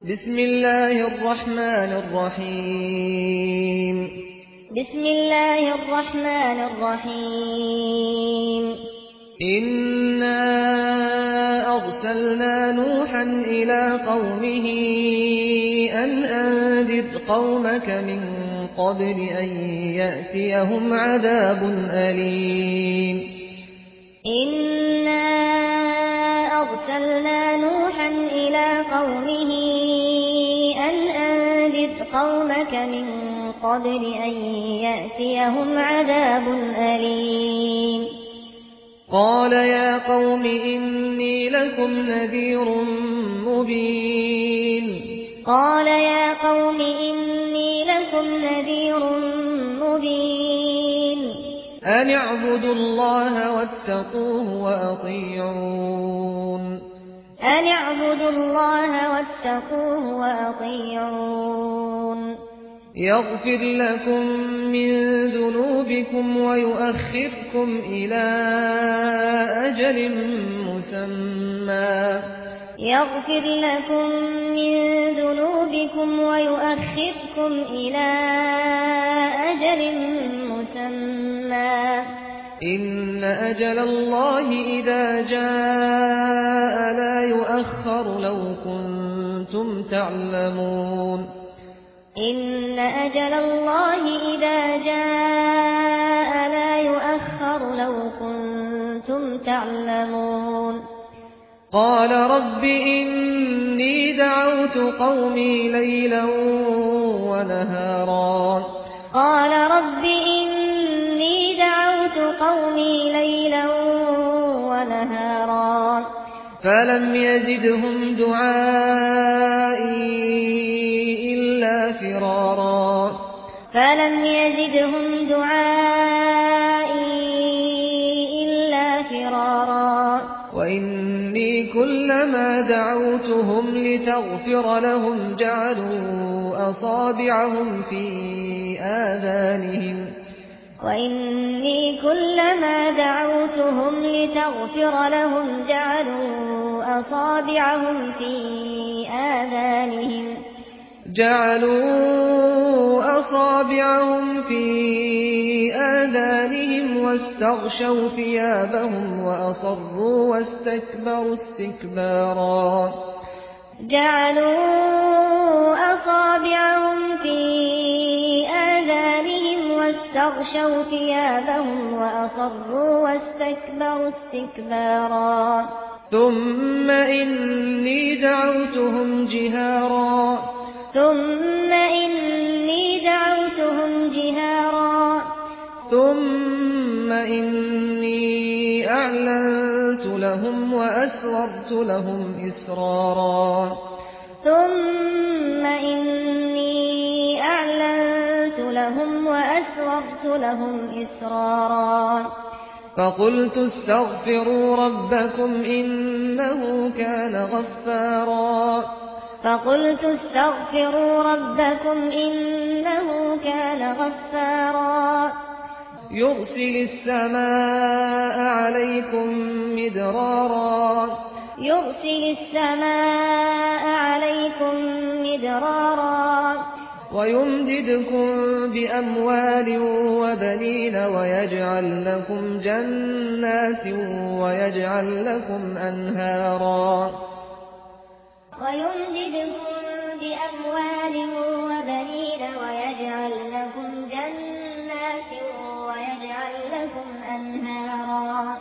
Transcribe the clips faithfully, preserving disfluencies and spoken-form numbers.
بسم الله الرحمن الرحيم بسم الله الرحمن الرحيم إنا أرسلنا نوحا إلى قومه أن أنذر قومك من قبل أن يأتيهم عذاب أليم إنا أرسلنا نوحا إلى قومه أن أنذر قومك من قبل أن يأتيهم عذاب أليم قال يا قوم إني لكم نذير مبين قال يا قوم إني لكم نذير مبين أن اعبدوا الله واتقوه وأطيعون أن اعبدوا الله واتقوه وأطيعون يغفر لكم من ذنوبكم ويؤخركم إلى أجل مسمى يغفر لكم من ذنوبكم ويؤخركم إلى أجل مسمى إن أجل الله إذا جاء لا يؤخر لو كنتم تعلمون إن أجل الله إذا جاء لا يؤخر لو كنتم تعلمون قال رب إني دعوت قومي ليلا ونهارا قال رب إني دعوت قومي ليلا ونهارا فلم يزدهم دعائي إلا فرارا فلم يزدهم دعائي إلا فرارا وإني كلما دعوتهم لتغفر لهم جعلوا أصابعهم في آذانهم وإني كلما دعوتهم لتغفر لهم جعلوا أصابعهم في آذانهم جعلوا أصابعهم في آذانهم واستغشوا ثيابهم وأصروا واستكبروا استكبارا جعلوا أصابعهم في آذانهم واستغشوا ثيابهم وأصروا واستكبروا استكبارا ثم إني دعوتهم جهارا ثم إني دعوتهم جهارا ثم إني أعلنت لهم وأسررت لهم إسرارا ثم إني أعلنت لهم وأسررت لهم إسرارا فقلت استغفروا ربكم إنه كان غفارا فقلت استغفروا ربكم إنه كان غفارا يرسل السماء عليكم مدرارا يرسل السماء عليكم مدرارا ويمددكم بأموال وبنين ويجعل لكم جنات ويجعل لكم أنهارا ويمددكم بأموال وبنين ويجعل لكم جنات ويجعل لكم أنهارا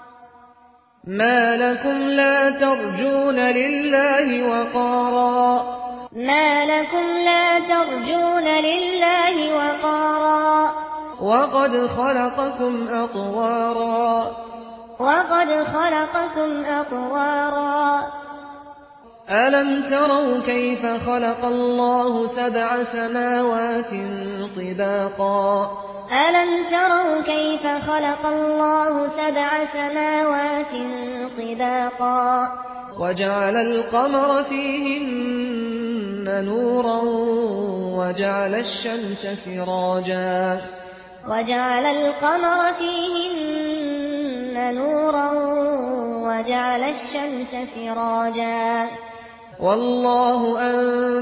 ما لكم لا ترجون لله وقارا ما لكم لا ترجون لله وقارا وقد خلقكم أطوارا وقد خلقكم أطوارا ألم تروا كيف خلق الله سبع سماوات طباقا ألم تروا كيف خلق الله سبع سماوات طباقا وجعل القمر فيهن نورا وجعل الشمس سراجا وجعل القمر فيهن نورا وجعل الشمس سراجا والله أنزل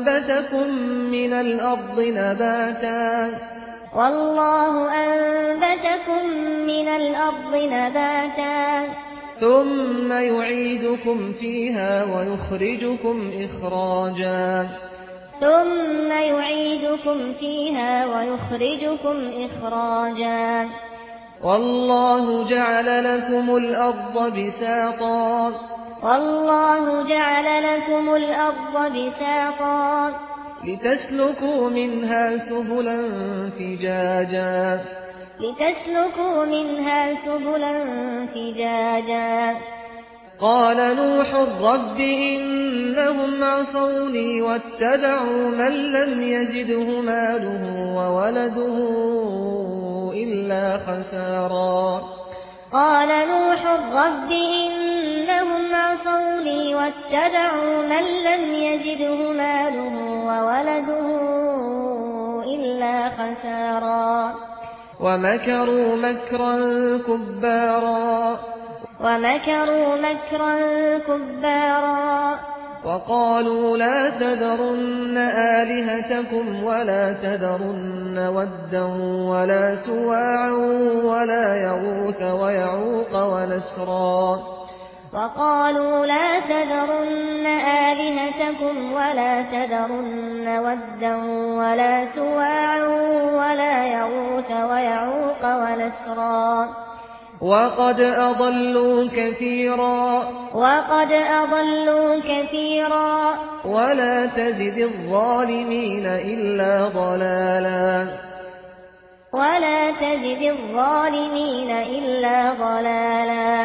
أنبتكم من الأرض نباتا والله أنبتكم من الأرض نباتا ثم يعيدكم فيها ويخرجكم إخراجا ثم يعيدكم فيها ويخرجكم إخراجا والله جعل لكم الأرض بساطا والله جعل لكم الأرض بساطا لتسلكوا منها سبلا فجاجا لتسلكوا منها سبلا فجاجا قال نوح رب إنهم عصوني واتبعوا من لم يزده ماله وولده إلا خسارا قال نوح رب إنهم عصوني واتبعوا من لم يزده ماله وولده إلا خسارا ومكروا مكرا كبارا ومكروا مكرا كبارا وقالوا لا تذرن آلهتكم ولا تذرن ودا ولا سواعا ولا يغوث ويعوق ونسرا وقالوا لا تذرن آلهتكم ولا تذرن ودا ولا سواعا ولا يغوث ويعوق ونسرا وقد أضلوا كثيرا وقد أضلوا كثيرا ولا تزد الظالمين إلا ضلالا ولا تزد الظالمين إلا ضلالا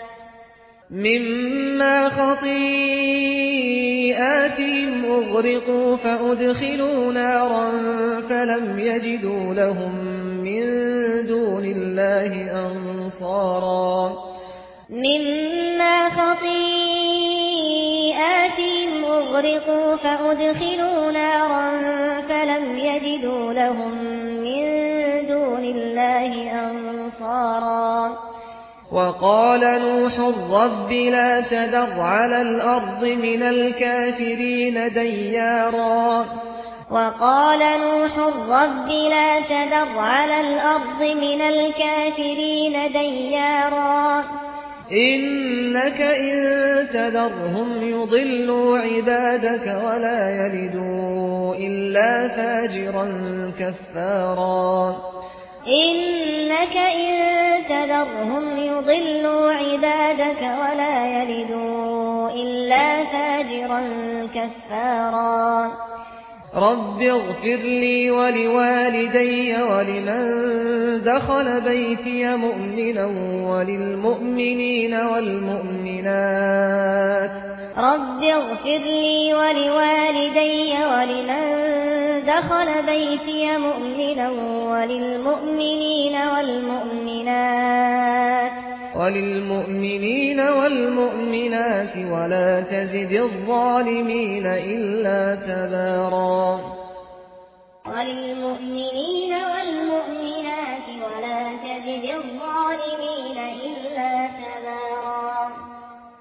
مما خطيئاتهم أغرقوا فأدخلوا نارا فلم يجدوا لهم من دون الله أنصارا مما خطيئاتهم أغرقوا فأدخلوا نارا فلم يجدوا لهم من دون الله أنصارا وقال نوح رب لا تذر على الأرض من الكافرين ديارا وقال نوح رب لا تذر على الأرض من الكافرين ديارا إنك إن تذرهم يضلوا عبادك ولا يلدوا إلا فاجرا كفارا إنك إن تذرهم يضلوا عبادك ولا يلدوا إلا فاجرا كفارا رب اغفر لي ولوالدي ولمن دخل بيتي مؤمنا وللمؤمنين والمؤمنات رب اغفر لي ولوالدي ولمن دخل بيتي مؤمنا وللمؤمنين والمؤمنات وللمؤمنين والمؤمنات ولا تزد الظالمين إلا تبارا وللمؤمنين